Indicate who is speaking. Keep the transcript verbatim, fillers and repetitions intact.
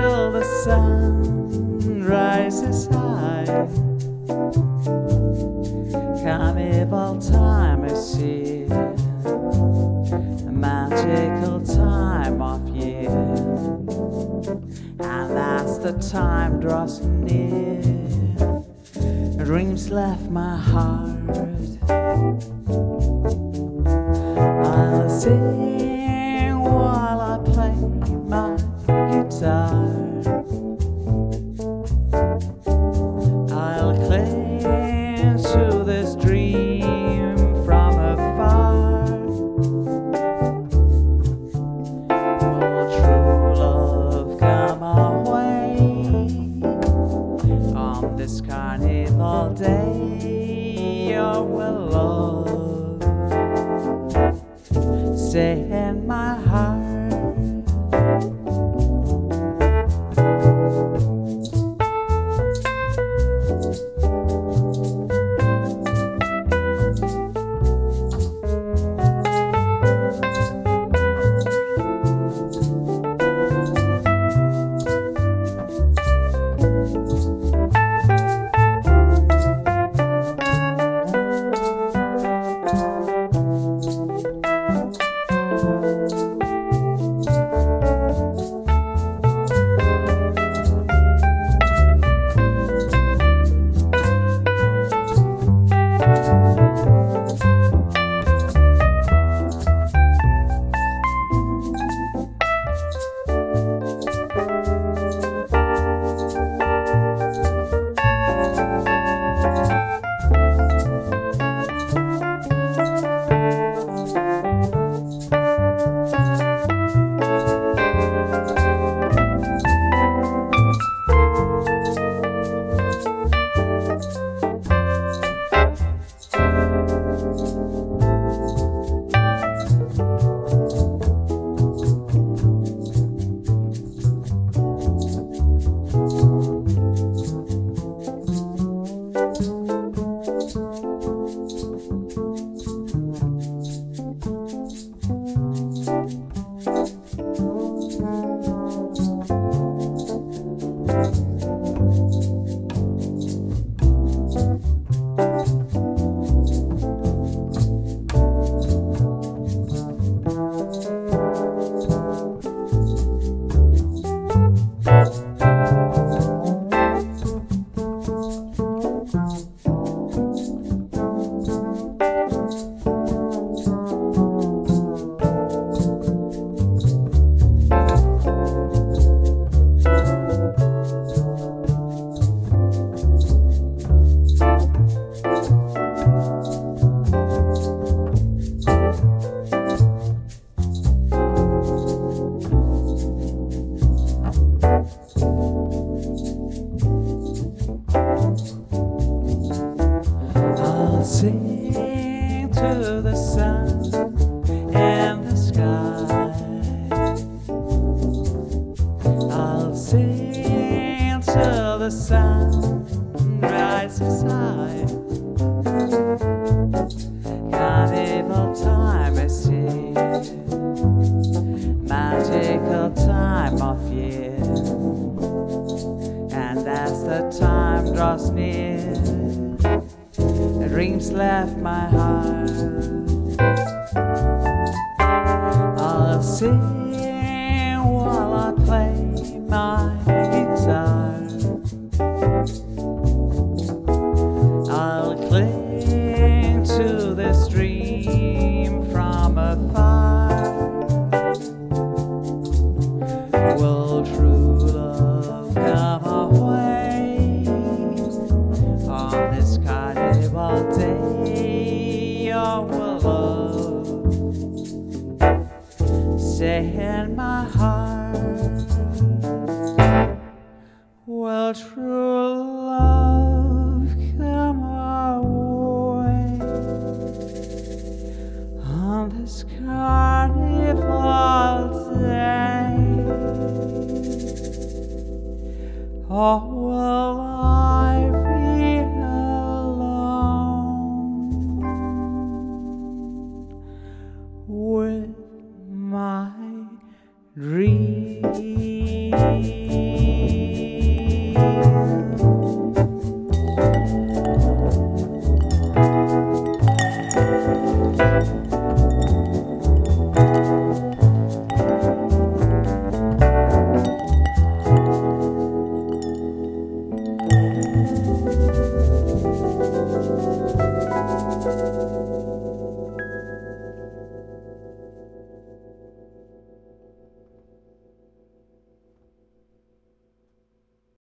Speaker 1: till the sun rises high. Carnival time is here, a magical time of year, and as the time draws near, dreams left my heart. I'll sing while I play my guitar. I'll cling to this dream from afar. Will true love come our way on this carnival day, or will love stay in my heart? Sing to the sun and the sky. I'll sing till the sun rises high. Carnival time is here, magical time of year, and as the time draws near, dreams left my heart. I'll sing while I play my guitar. I'll cling to this dream from afar. Will true love come our way on this carnival day, or will love stay in my heart? Will true love come our way on this carnival day, or will